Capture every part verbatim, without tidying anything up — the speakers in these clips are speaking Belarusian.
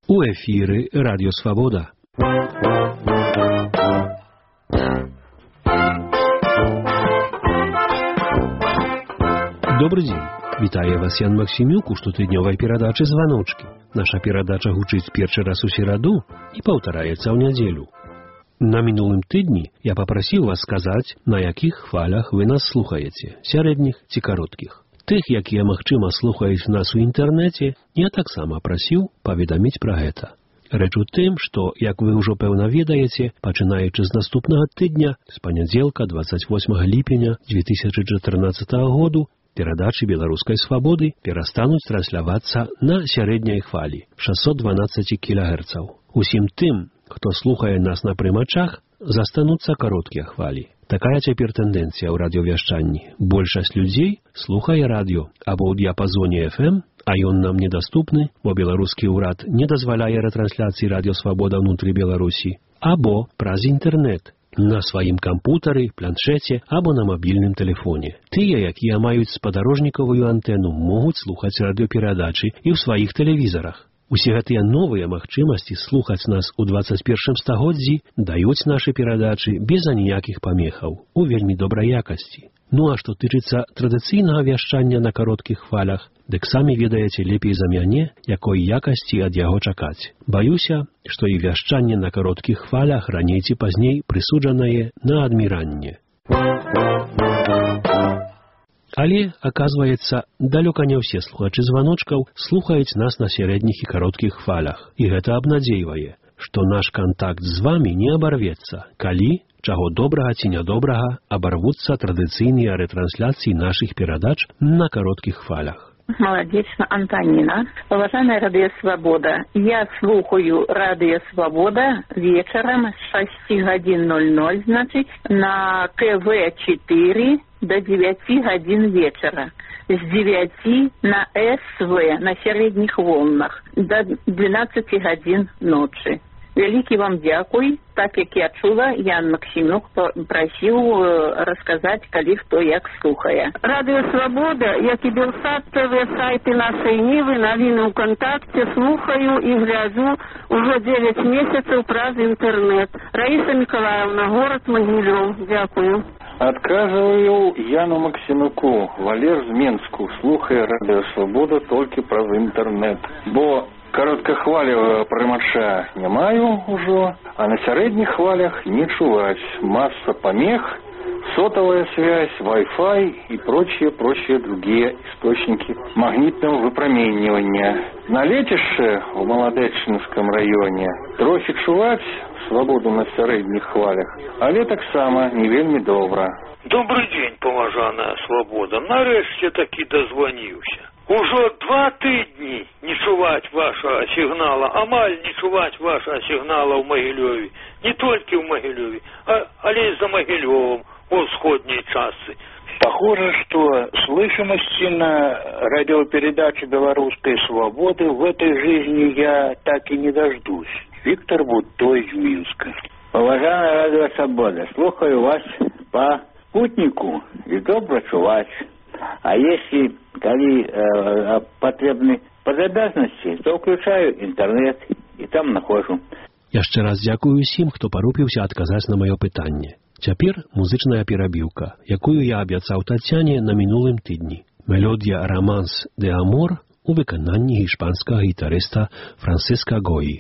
У эфіры Радіо Свабода. Добрый дзень. Вітае вас Ян Максімюк у штотыднёвай перадачы «Званочкі». Наша перадача гучыць першы раз у сераду і паўтараецца ў нядзелю. На мінулым тыдні я папрасіў вас сказаць, на якіх хвалях вы нас слухаеце, сярэдніх ці кароткіх. Тых, якія, магчыма, слухаюць нас у інтэрнэце, я таксама прасіў паведаміць пра гэта. Рэч у тым, што, як вы ўжо пэўна ведаеце, пачынаючы з наступнага тыдня, з панядзелка дваццаць восьмага ліпеня дзве тысячы чатырнаццатага году, перадачы беларускай свабоды перастануць транслявацца на сярэдняй хвалі шэсцьсот дванаццаць кілагерцаў. Усім тым, хто слухае нас на прымачах, застануцца кароткія хвалі. Такая цяпер тэндэнцыя ў радыёвяшчанні. Большасць людзей слухае радыё або ў дыяпазоне эф эм, а ён нам недаступны, бо беларускі ўрад не дазваляе рэтрансляцыі радыё Свабода ўнутры Беларусі, або праз інтэрнэт, на сваім кампутары, планшэце або на мабільным тэлефоне. Тыя, якія маюць спадарожнікавую антэну, могуць слухаць радыёперадачы і ў сваіх тэлевізарах. Усе гэтыя новыя магчымасці слухаць нас у дваццаць першым стагоддзі даюць нашы перадачы без аніякіх памехаў, у вельмі добрай якасці. Ну а што тычыцца традыцыйнага вяшчання на кароткіх хвалях, дык самі ведаеце лепей за мяне, якой якасці ад яго чакаць. Баюся, што і вяшчанне на кароткіх хвалях раней ці пазней прысуджанае на адміранне. Але, аказваецца, далёка не ўсе слухачы званочкаў слухаюць нас на сярэдніх і кароткіх хвалях. І гэта абнадзейвае, што наш кантакт з вамі не абарвецца, калі, чаго добрага ці нядобрага, абарвуцца традыцыйныя рэтрансляцыі нашых перадач на кароткіх хвалях. Молодечно, Антонина. Уважаемая Радио Свобода, я слухаю Радио Свобода вечером с шести гадзін ноль ноль, значит, на тэ вэ четыре до девяти гадзін вечера. С девяти на эс вэ, на средних волнах, до двенадцати гадзін ночи. Великий вам дякуй. Так як я чула, Ян Максимюк просил рассказать, калі хто як слухае. Радио Свобода, як і Белсат ТВ, сайты нашей Нивы, новины ВКонтакте, слухаю и гляжу уже девять месяцев праз интернет. Раиса Николаевна, город Могилев. Дякую. Адказываю Яну Максимюку, Валер з Менску, слухае Радио Свобода толькі праз интернет. Бо кароткахвалевого прымача не маю ўжо, а на сярэдніх хвалях не чуваць. Масса помех, сотовая связь, Wi-Fi и прочие-прочие другие источники магнитного выпромінювання. На летище в Молодечнинском районе трохи чуваць свободу на сярэдніх хвалях, але таксама не вельмі добра. Добрый день, поважаная Свобода. Нарэшце таки дозвоніўся. Ужо два тыдні не чуваць вашего сигнала, амаль не чуваць вашего сигнала в Могилеве. Не только в Могилеве, а, але и за Могилевом, в усходней части. Похоже, что слышимости на радиопередаче «Белорусской свободы» в этой жизни я так и не дождусь. Виктор Будтой из Минска. Уважаемая Радио Свобода, слухаю вас по спутнику и добро чуваць. А если коли э, потребны подобязности, то включаю интернет и там нахожу. Яшчэ раз дзякую усім, хто парупіўся адказаць на маё пытанне. Цяпер музычная перабіўка, якую я абяцаў Тацяне на мінулым тыдні. Мелодія «Романс де Амор» у выкананні іспанскага гітарыста Франциско Гои.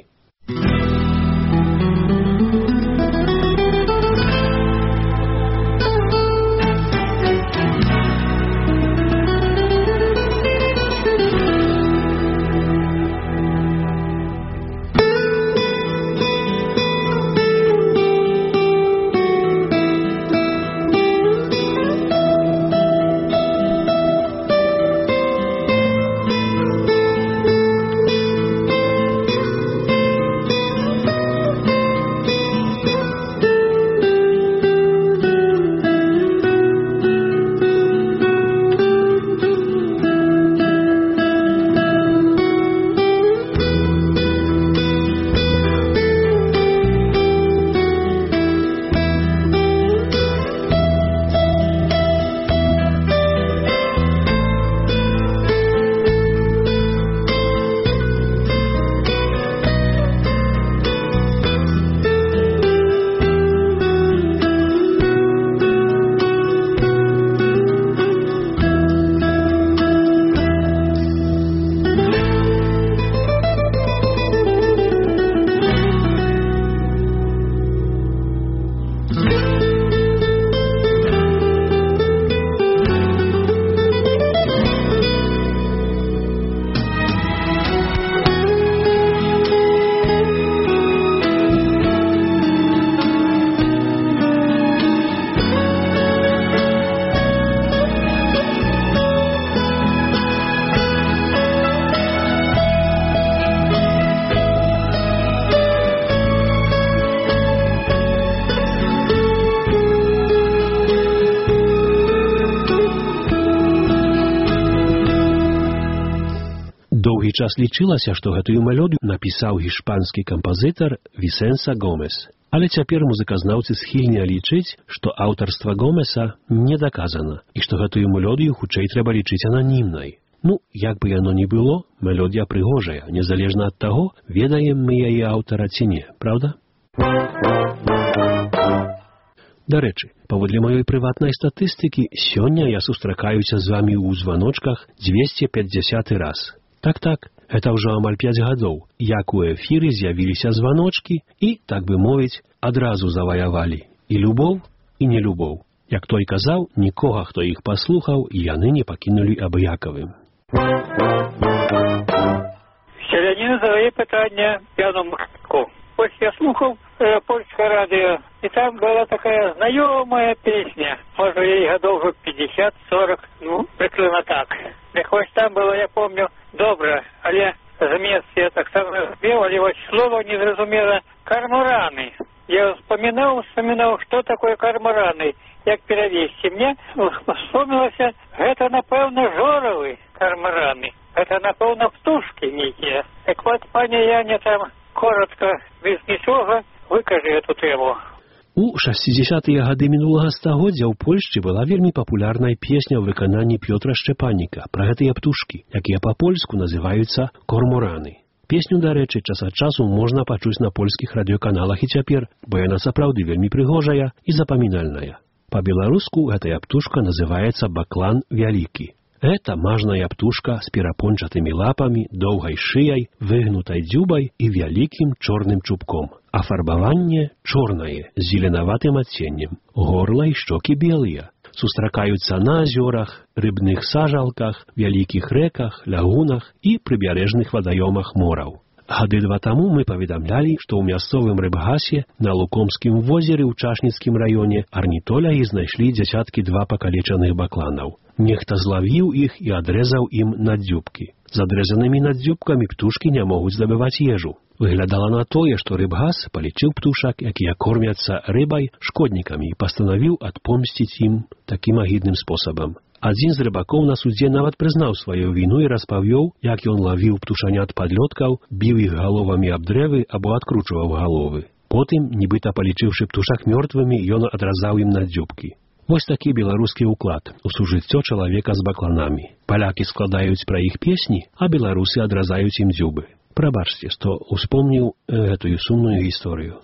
час лічылася, што гэтую мелодыю напісаў гішпанскі кампазітар Вісенса Гомес. Але цяпер музыказнаўцы схільныя лічыць, што аўтарства Гомеса не даказана, і што гэтую мелодыю хутчэй трэба лічыць ананімнай. Ну, як бы яно ні было, мелодія прыгожая, незалежна ад таго, ведаем мы яе аўтара ці не, правда? Дарэчы, паводле маёй прыватнай статыстыкі, сёння я сустракаюся з вамі ў званочках дзвесце пятьдзясяты раз. Так-так, гэта ўжо амаль пяць гадоў, як у эфіры з'явіліся званочкі і, так бы мовіць, адразу заваявалі і любоў, і нелюбоў. Як той казаў, нікога, хто іх паслухаў, яны не пакінулі абыякавым. Селянин задає питання п'яному мужику. Ось я слухав э, польское радио, и там была такая знакомая песня. Может, ей годов уже пятьдесят-сорок, ну, приблизно так. И хоть там было, я помню, добре, але замест я так само спел, але вот слово не зразумело «кормораны». Я вспоминал, вспоминал, что такое кормораны, як перевести. Мне вспомнилось, это, напевно, жоровы кормораны. Это, напевно, птушки некие. Так вот, пані Яня, там коротко, без нічого, викажи эту тему. У шэсцідзясятыя гады мінулага стагоддзя ў Польшчы была вельмі папулярная песня ў выкананні Пётра Шчэпаніка пра гэтыя птушкі, якія па-польску называюцца кормораны. Песню, дарэчы, час ад часу можна пачуць на польскіх радыёканалах і цяпер, бо яна сапраўды вельмі прыгожая і запамінальная. Па-беларуску гэтая птушка называецца баклан вялікі. Это мажная птушка з перапончатымі лапамі, доўгай шыяй, выгнутай дзюбай і вялікім чорным чубком. Афарбаванне чорнае, з зеленаватым адценнем. Горла і шчокі белыя. Сустракаюцца на азёрах, рыбных сажалках, вялікіх рэках, лягунах і прыбярэжных вадаёмах мораў. Гады два таму мы паведамлялі, што ў мясцовым рыбгасе на Лукомскім возеры ў Чашніцкім раёне арнітолягі знайшлі дзясяткі два пакалечаных бакланаў. Нехта злавіў іх і адрэзаў ім наддзюбкі. З адрэзанымі наддзюбкамі птушкі не могуць здабываць ежу. Выглядала на тое, што рыбгас палічыў птушак, якія кормяцца рыбай, шкоднікамі і пастанавіў адпомсціць ім такім агідным спосабам. Адзін з рыбакоў на судзе нават прызнаў сваю віну і распавёў, як ён лавіў птушанят падлёткаў, біў іх галовамі аб дрэвы або адкручваў галовы. Потым, нібыта палічыўшы птушак мёртвымі, ён адразаў ім наддзюбкі. Вось такі беларускі ўклад у сужыццё чалавека з бакланамі. Палякі складаюць пра іх песні, а беларусы адразаюць ім дзюбы. Прабачце, што успомніў гэтую сумную гісторыю.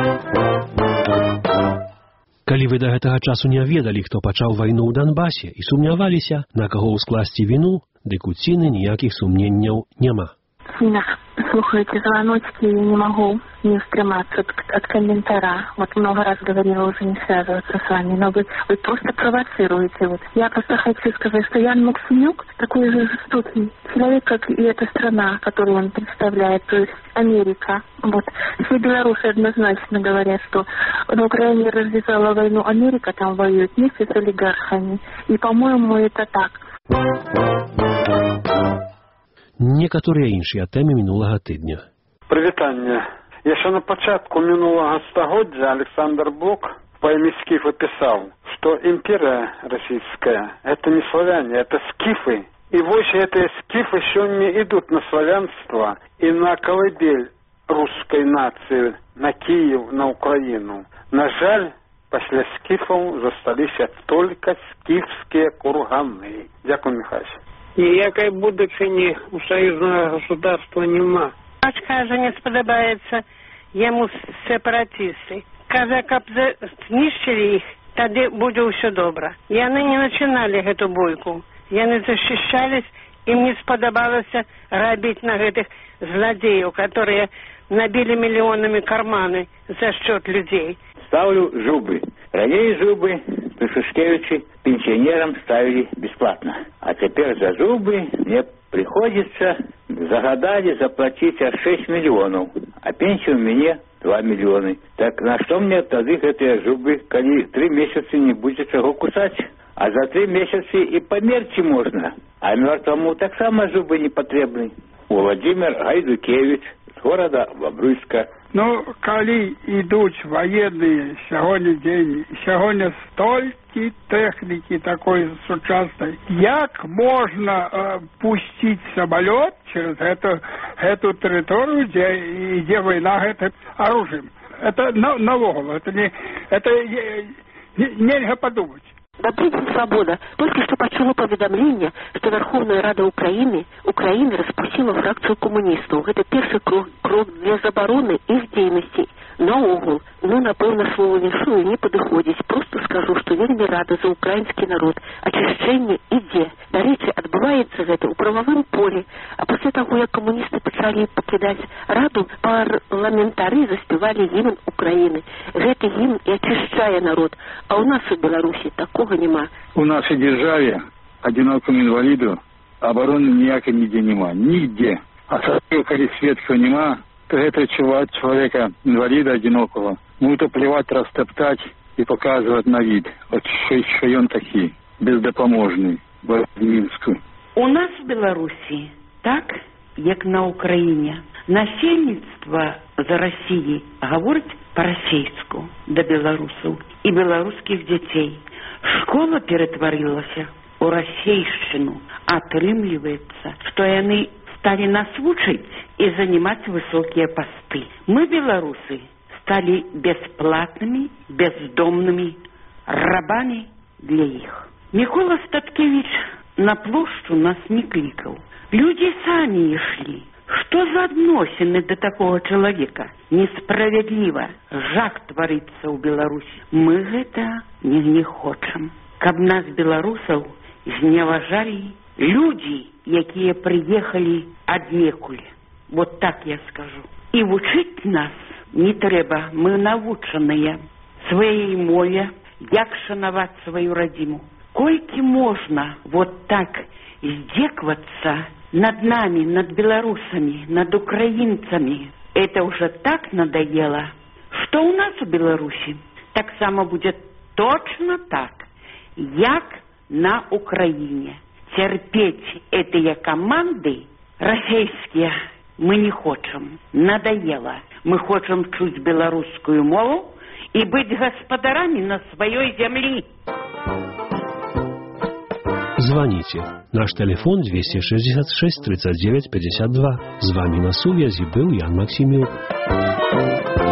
Калі вы да гэтага часу не ведалі, хто пачаў вайну ў Донбасе і сумняваліся, на каго ўскласці віну, дык у ціны ніякіх сумненняў няма. Слушайте, звоночки, я не могу не устрематься от, от комментария. Вот много раз говорила уже не связываться с вами, но вы, вы просто провоцируете. Вот. Я просто хочу сказать, что Ян Максимюк такой же жестокий человек, как и эта страна, которую он представляет, то есть Америка. Вот. Все белорусы однозначно говорят, что на Украине развязала войну Америка, там воюет вместе с олигархами. И, по-моему, это так. Некаторыя іншыя тэмы мінулага тыдня. Прывітанне. Яшчэ на пачатку мінулага стагоддзя Александр Блок в поэме «Скифы» писал, что империя российская – это не славяне, это скифы. И вот эти скифы сегодня идут на славянство и на колыбель русской нации, на Киев, на Украину. На жаль, после скифов застались только скифские курганы. Дякую, Михайлович. Ніякої будучині у союзного государства нема. Аж каже, не сподобається йому сепаратисти. Каже, каб знищили їх, тоді буде все добре. Вони не починали цю бойку. Вони захищались, їм не сподобалося робити на цих злодеїв, які набили миллионами карманы за счет людей. Ставлю зубы. Ранее зубы при Шушкевиче пенсионерам ставили бесплатно. А теперь за зубы мне приходится загадали заплатить аж шесть миллионов. А пенсия у меня два миллиона. Так на что мне тогда эти зубы, коли три месяца не будет чего кусать? А за три месяца и померти можно. А мертвому так само зубы не потребны. Владимир Гайдукевич, с города Бобруйска. Ну, калі ідуць военные сягоння дзень, сягоння столькі тэхнікі такой сучаснай, як можна э, пусціць самолет через эту, эту тэрыторыю, дзе ідзе вайна гэтым оружием? Это навогул, это не, это не, нельга подумать. Добрый день, Свобода. Только что почула поведомление, что Верховная Рада Украины, Украины распустила фракцию коммунистов. Это первый крок, крок для забороны их деятельности. Наогул, ну, напевно, слово лишу и не подыходить. Просто скажу, что вельми рада за украинский народ. Очищение иде. До речи, отбывается это у правовом поле. А после того, как коммунисты почали покидать Раду, парламентары заспевали гимн Украины. Это гимн и очищая народ. А у нас в Беларуси такого нема. У нашей державе одинокому инвалиду обороны ніякой нигде нема. Нигде. А сразу, коли светского нема, то этого человека, инвалида одинокого, будут плевать, растоптать и показывать на вид. Вот что он такие, бездопоможный, в Минску. У нас в Беларуси так, як на Украине. Насельніцтва за Россией говорить по-российску до белорусов и белорусских детей. Школа перетворилась у российщину. Отрымливается, что они стали нас учить и занимать высокие посты. Мы, белорусы, стали бесплатными, бездомными рабами для их. Микола Статкевич на площадь нас не кликал. Люди сами и шли. Что за относины до такого человека? Несправедливо. Жах творится у Беларуси. Мы это не, не хочем. Каб нас, белорусов, зневажали люди, якія приехали аднекуль. Вот так я скажу. И учить нас не треба. Мы наученные своей мове, як шановать свою родину. Кольки можно вот так издеваться над нами, над белорусами, над украинцами. Это уже так надоело, что у нас в Беларуси так само будет точно так, як на Украине. Терпеть эти команды российские мы не хотим. Надоело. Мы хотим чуть белорусскую мову и быть господарами на своей земле. Звоните. Наш телефон двести шестьдесят шесть тридцать девять пятьдесят два. С вами на связи был Ян Максимюк.